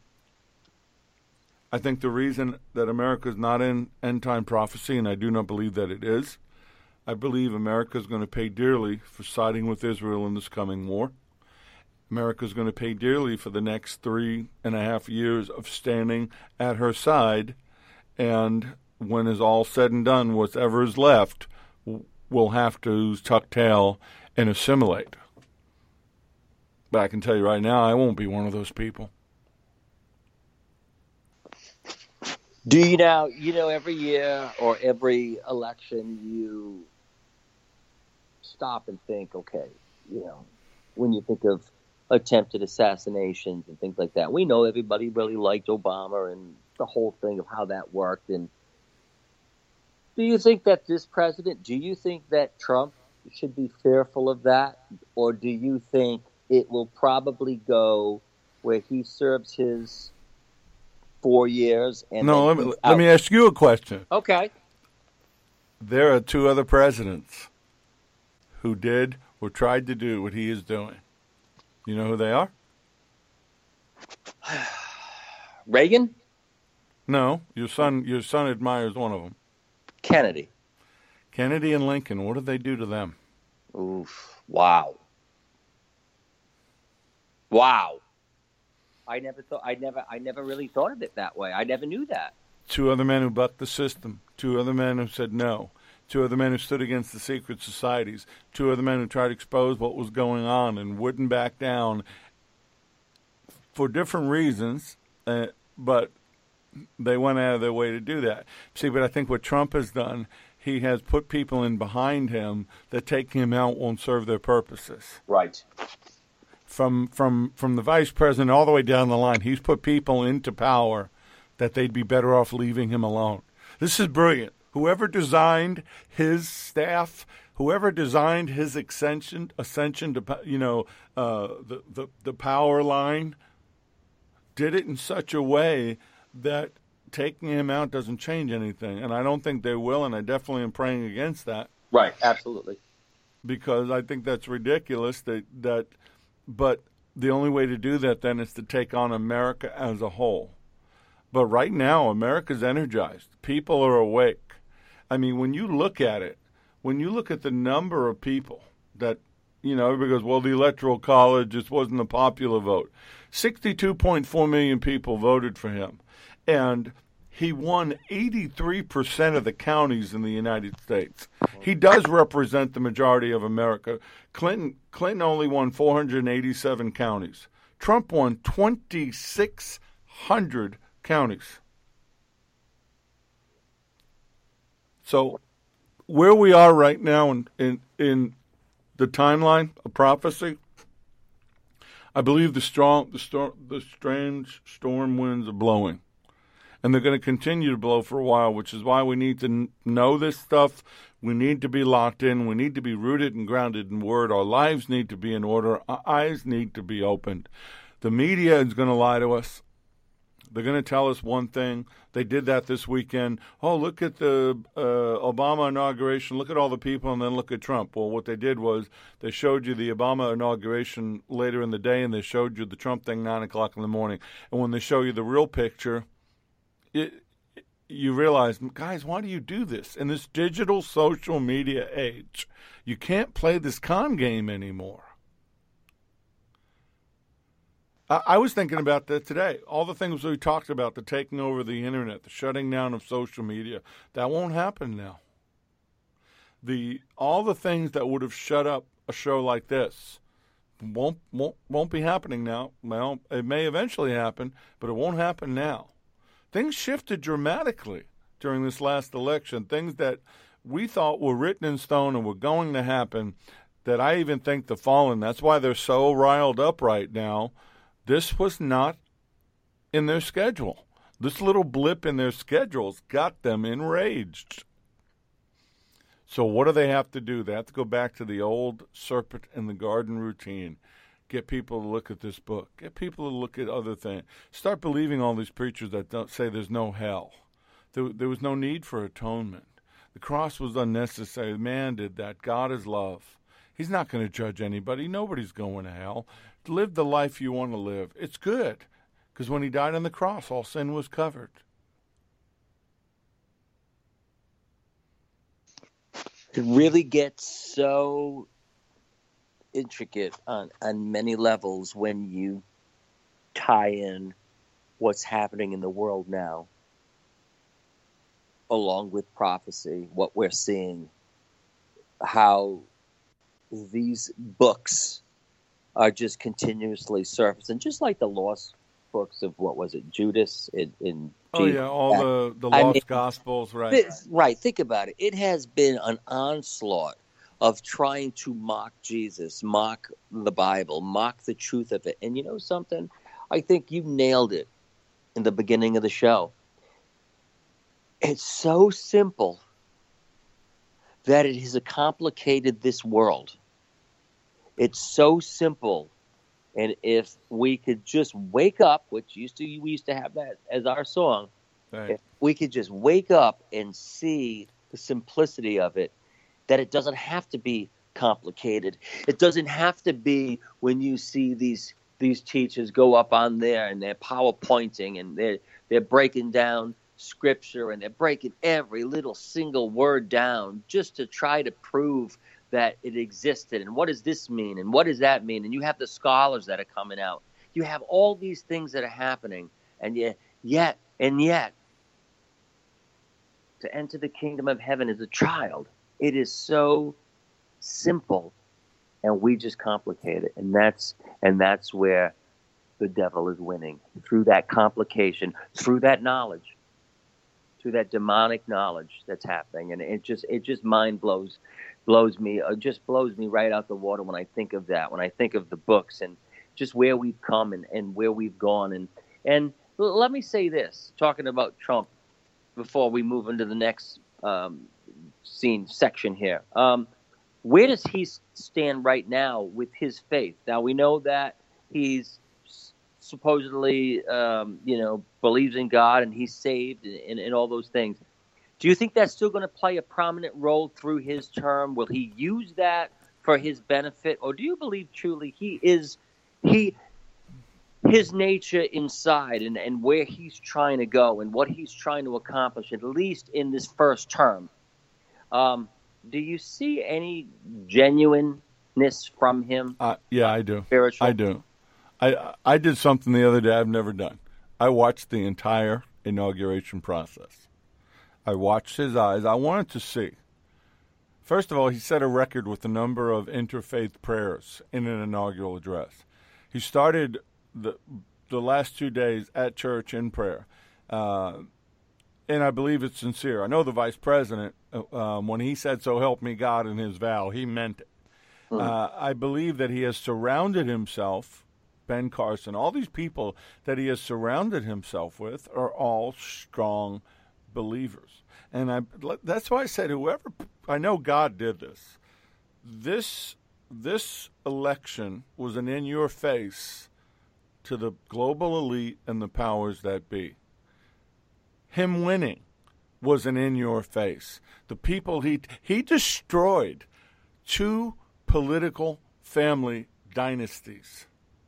I think the reason that America is not in end-time prophecy, and I do not believe that it is, I believe America is going to pay dearly for siding with Israel in this coming war. America is going to pay dearly for the next three and a half years of standing at her side. And when it's all said and done, whatever is left will have to tuck tail and assimilate. But I can tell you right now, I won't be one of those people. Do you now, you know, every year or every election, you stop and think, okay, you know, when you think of attempted assassinations and things like that. We know everybody really liked Obama and the whole thing of how that worked. And do you think that this president, do you think that Trump should be fearful of that? Or do you think it will probably go where he serves his four years and No, then let me, he's let out. me ask you a question. Okay. There are two other presidents who did or tried to do what he is doing. You know who they are? Reagan? No, your son. Your son admires one of them. Kennedy. Kennedy and Lincoln. What did they do to them? Oof. Wow. Wow. I never thought I never I never really thought of it that way. I never knew that. Two other men who bucked the system. Two other men who said no. Two other men who stood against the secret societies. Two other men who tried to expose what was going on and wouldn't back down for different reasons, uh, but they went out of their way to do that. See, but I think what Trump has done, he has put people in behind him that taking him out won't serve their purposes. Right. From from from the vice president all the way down the line, he's put people into power that they'd be better off leaving him alone. This is brilliant. Whoever designed his staff, whoever designed his ascension, ascension to you know uh, the, the the power line, did it in such a way that taking him out doesn't change anything. And I don't think they will, and I definitely am praying against that. Right, absolutely. Because I think that's ridiculous. That that, but the only way to do that then is to take on America as a whole. But right now, America's energized. People are awake. I mean, when you look at it, when you look at the number of people that, you know, everybody goes, well, the Electoral College, just wasn't a popular vote. sixty-two point four million people voted for him. And he won eighty-three percent of the counties in the United States. He does represent the majority of America. Clinton Clinton only won four hundred eighty-seven counties. Trump won twenty-six hundred counties. So where we are right now in, in, in the timeline of prophecy, I believe the strong, the storm, the strange storm winds are blowing. And they're going to continue to blow for a while, which is why we need to know this stuff. We need to be locked in. We need to be rooted and grounded in Word. Our lives need to be in order. Our eyes need to be opened. The media is going to lie to us. They're going to tell us one thing. They did that this weekend. Oh, look at the uh, Obama inauguration. Look at all the people, and then look at Trump. Well, what they did was they showed you the Obama inauguration later in the day, and they showed you the Trump thing nine o'clock in the morning. And when they show you the real picture, It, you realize, guys, why do you do this? In this digital social media age, you can't play this con game anymore. I, I was thinking about that today. All the things we talked about, the taking over the internet, the shutting down of social media, that won't happen now. The all the things that would have shut up a show like this won't won't won't be happening now. Well, it may eventually happen, but it won't happen now. Things shifted dramatically during this last election, things that we thought were written in stone and were going to happen, that I even think the fallen, that's why they're so riled up right now. This was not in their schedule. This little blip in their schedules got them enraged. So what do they have to do? They have to go back to the old serpent in the garden routine. Get people to look at this book. Get people to look at other things. Start believing all these preachers that don't say there's no hell. There, there was no need for atonement. The cross was unnecessary. Man did that. God is love. He's not going to judge anybody. Nobody's going to hell. Live the life you want to live. It's good, because when he died on the cross, all sin was covered. It really gets so intricate on, on many levels when you tie in what's happening in the world now, along with prophecy, what we're seeing, how these books are just continuously surfacing, just like the lost books of, what was it, Judas in, in Oh, Jesus. yeah, all the, the I lost mean, gospels, right. This, right, think about it. It has been an onslaught of trying to mock Jesus, mock the Bible, mock the truth of it. And you know something? I think you nailed it in the beginning of the show. It's so simple that it has complicated this world. It's so simple And if we could just wake up, which used to we used to have that as our song, Right. if we could just wake up and see the simplicity of it, that it doesn't have to be complicated. It doesn't have to be when you see these these teachers go up on there and they're PowerPointing and they're they're breaking down scripture and they're breaking every little single word down just to try to prove that it existed, and what does this mean, and what does that mean? And you have the scholars that are coming out. You have all these things that are happening, and yet, yet, and yet, to enter the kingdom of heaven as a child, it is so simple, and we just complicate it, and that's and that's where the devil is winning, through that complication, through that knowledge, through that demonic knowledge that's happening, and it just it just mind blows. blows me, uh, just blows me right out the water when I think of that, when I think of the books and just where we've come and, and where we've gone. And, and l- let me say this, talking about Trump before we move into the next um, scene section here. Um, where does he stand right now with his faith? Now, we know that he's supposedly, um, you know, believes in God and he's saved and, and, and all those things. Do you think that's still going to play a prominent role through his term? Will he use that for his benefit, or do you believe truly he is he his nature inside and, and where he's trying to go and what he's trying to accomplish, at least in this first term? Um, do you see any genuineness from him? Uh, yeah, I do. Spiritual? I do. I I did something the other day I've never done. I watched the entire inauguration process. I watched his eyes. I wanted to see. First of all, he set a record with the number of interfaith prayers in an inaugural address. He started the the last two days at church in prayer, uh, and I believe it's sincere. I know the vice president, um, when he said, "So help me God" in his vow, he meant it. Mm. Uh, I believe that he has surrounded himself, Ben Carson, all these people that he has surrounded himself with are all strong believers. And I that's why I said whoever, I know God did this. This this election was an in your face to the global elite and the powers that be. Him winning was an in your face. The people he he destroyed two political family dynasties.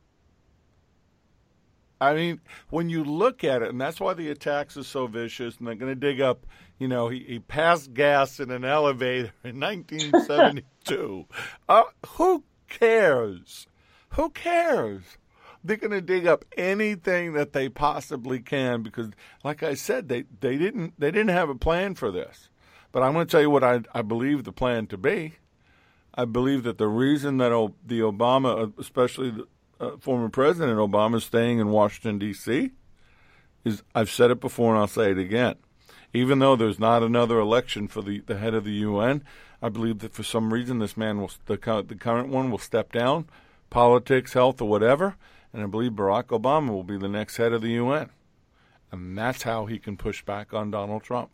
I mean, when you look at it, and that's why the attacks are so vicious, and they're going to dig up, you know, he, he passed gas in an elevator in nineteen seventy-two. uh, who cares? Who cares? They're going to dig up anything that they possibly can because, like I said, they, they didn't they didn't have a plan for this. But I'm going to tell you what I, I believe the plan to be. I believe that the reason that o- the Obama, especially the Uh, former President Obama staying in Washington, D C is, I've said it before and I'll say it again, even though there's not another election for the, the head of the U N, I believe that for some reason this man, will the, the current one will step down, politics, health, or whatever, and I believe Barack Obama will be the next head of the U N. And that's how he can push back on Donald Trump.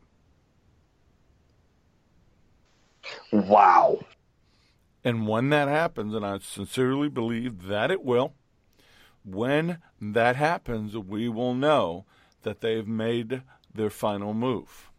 Wow. And when that happens, and I sincerely believe that it will, when that happens, we will know that they've made their final move.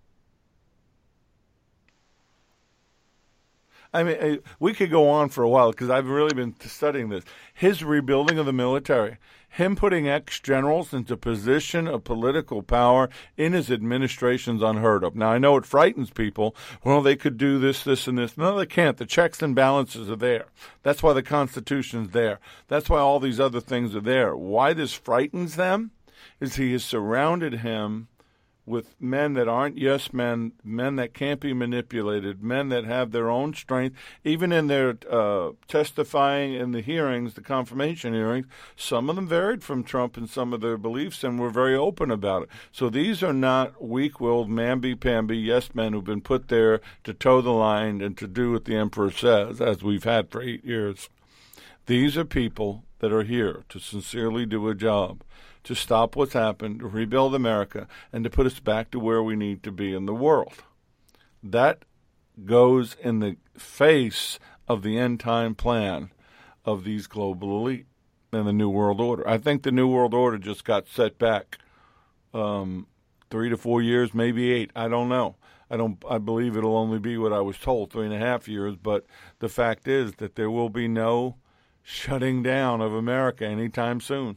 I mean, we could go on for a while because I've really been studying this. His rebuilding of the military, him putting ex-generals into position of political power in his administration's unheard of. Now, I know it frightens people. Well, they could do this, this, and this. No, they can't. The checks and balances are there. That's why the Constitution's there. That's why all these other things are there. Why this frightens them is he has surrounded him with men that aren't yes men, men that can't be manipulated, men that have their own strength. Even in their uh, testifying in the hearings, the confirmation hearings, some of them varied from Trump in some of their beliefs and were very open about it. So these are not weak-willed, mamby-pamby yes men who've been put there to toe the line and to do what the emperor says, as we've had for eight years. These are people that are here to sincerely do a job, to stop what's happened, to rebuild America, and to put us back to where we need to be in the world. That goes in the face of the end-time plan of these global elite. than the New World Order. I think the New World Order just got set back um, three to four years, maybe eight. I don't know. I don't. I believe it'll only be what I was told, three and a half years. But the fact is that there will be no shutting down of America anytime soon.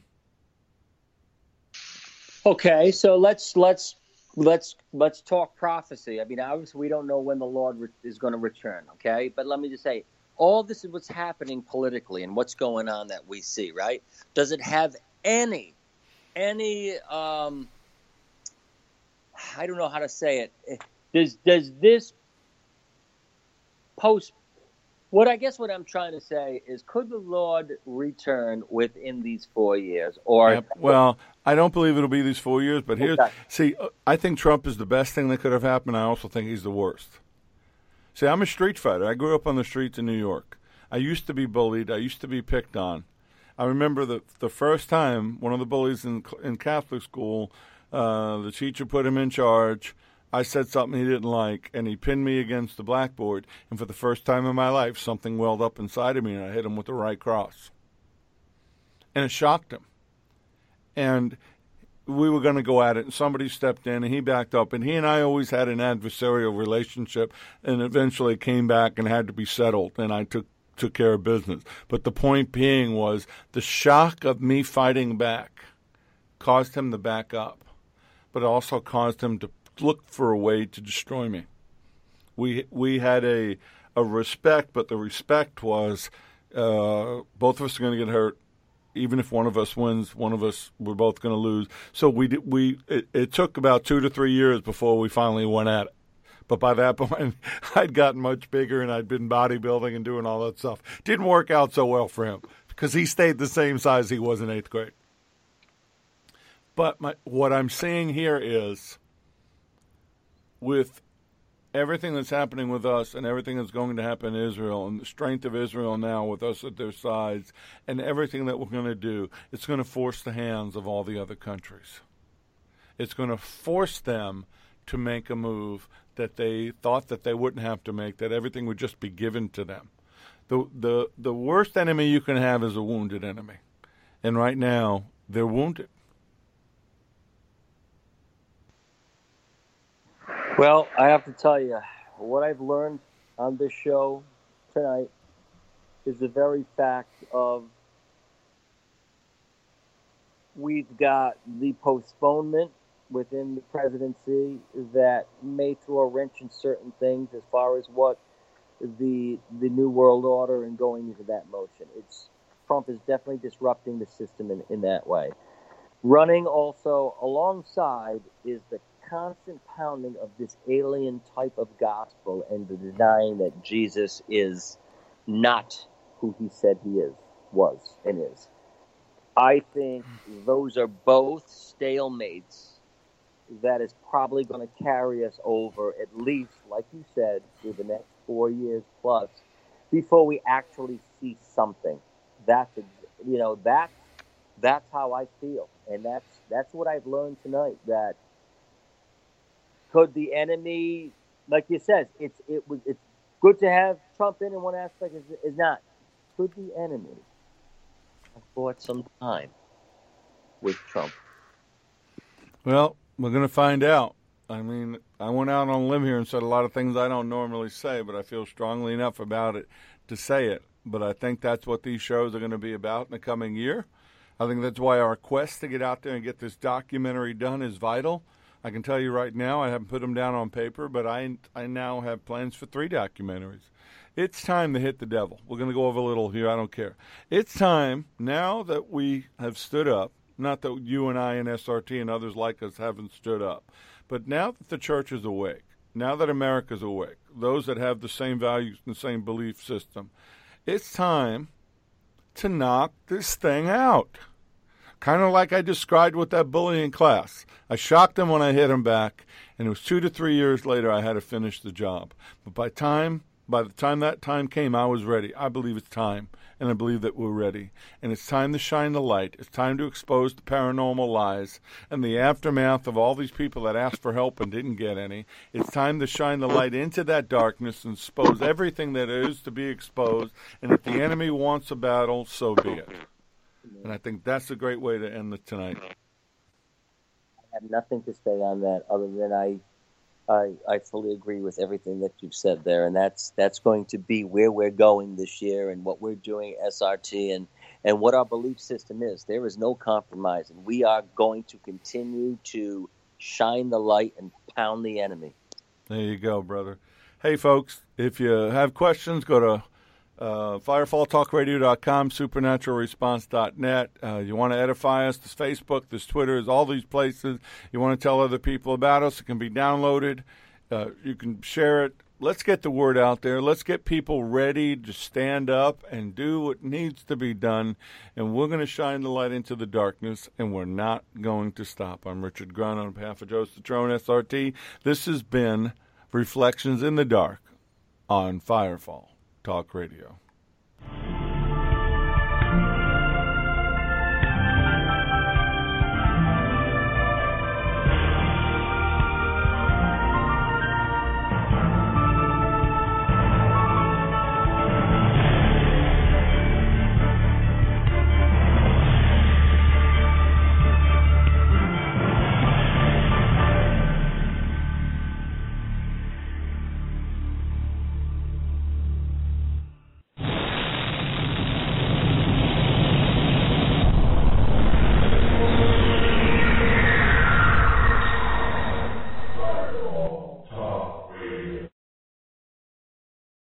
Okay, so let's let's let's let's talk prophecy. I mean, obviously, we don't know when the Lord re- is going to return. Okay, but let me just say, all this is what's happening politically and what's going on that we see. Right? Does it have any any? Um, I don't know how to say it. Does does this post? What I guess what I'm trying to say is, could the Lord return within these four years? Or Yep. Well, I don't believe it'll be these four years, but here's Okay. see, I think Trump is the best thing that could have happened. I also think he's the worst. See, I'm a street fighter. I grew up on the streets in New York. I used to be bullied. I used to be picked on. I remember the the first time one of the bullies in in Catholic school, uh, the teacher put him in charge. I said something he didn't like, and he pinned me against the blackboard. And for the first time in my life, something welled up inside of me, and I hit him with the right cross. And it shocked him. And we were going to go at it, and somebody stepped in, and he backed up. And he and I always had an adversarial relationship, and eventually came back and had to be settled, and I took, took care of business. But the point being was the shock of me fighting back caused him to back up, but it also caused him to look for a way to destroy me. We we had a a respect, but the respect was uh, both of us are going to get hurt. Even if one of us wins, one of us we're both going to lose. So we did, we it, it took about two to three years before we finally went at it. But by that point, I'd gotten much bigger and I'd been bodybuilding and doing all that stuff. Didn't work out so well for him because he stayed the same size he was in eighth grade. But my, what I'm seeing here is, with everything that's happening with us and everything that's going to happen in Israel and the strength of Israel now with us at their sides and everything that we're going to do, it's going to force the hands of all the other countries. It's going to force them to make a move that they thought that they wouldn't have to make, that everything would just be given to them. The the the worst enemy you can have is a wounded enemy. And right now, they're wounded. Well, I have to tell you, what I've learned on this show tonight is the very fact of we've got the postponement within the presidency that may throw a wrench in certain things as far as what the the New World Order and going into that motion. It's Trump is definitely disrupting the system in, in that way. Running also alongside is the constant pounding of this alien type of gospel and the denying that Jesus is not who he said he is, was, and is. I think those are both stalemates that is probably going to carry us over at least, like you said, through the next four years plus before we actually see something. That's, you know, that's, that's how I feel. And that's, that's what I've learned tonight, that could the enemy, like you said, it's it was it's good to have Trump in in one aspect, is is not. Could the enemy have bought some time with Trump? Well, we're going to find out. I mean, I went out on a limb here and said a lot of things I don't normally say, but I feel strongly enough about it to say it. But I think that's what these shows are going to be about in the coming year. I think that's why our quest to get out there and get this documentary done is vital. I can tell you right now, I haven't put them down on paper, but I I now have plans for three documentaries. It's time to hit the devil. We're going to go over a little here. I don't care. It's time, now that we have stood up, not that you and I and S R T and others like us haven't stood up, but now that the church is awake, now that America's awake, those that have the same values and the same belief system, it's time to knock this thing out. Kind of like I described with that bullying class. I shocked him when I hit him back, and it was two to three years later I had to finish the job. But by time, by the time that time came, I was ready. I believe it's time, and I believe that we're ready. And it's time to shine the light. It's time to expose the paranormal lies and the aftermath of all these people that asked for help and didn't get any. It's time to shine the light into that darkness and expose everything that is to be exposed. And if the enemy wants a battle, so be it. And I think that's a great way to end it tonight. I have nothing to say on that other than I, I, I fully agree with everything that you've said there, and that's that's going to be where we're going this year and what we're doing at S R T and, and what our belief system is. There is no compromise, and we are going to continue to shine the light and pound the enemy. There you go, brother. Hey, folks, if you have questions, go to uh, firefall talk radio dot com, supernatural response dot net. Uh, you want to edify us, there's Facebook, there's Twitter, there's all these places. You want to tell other people about us, it can be downloaded. Uh, you can share it. Let's get the word out there. Let's get people ready to stand up and do what needs to be done. And we're going to shine the light into the darkness, and we're not going to stop. I'm Richard Grun on behalf of Joe Citrone, S R T. This has been Reflections in the Dark on Firefall Talk Radio.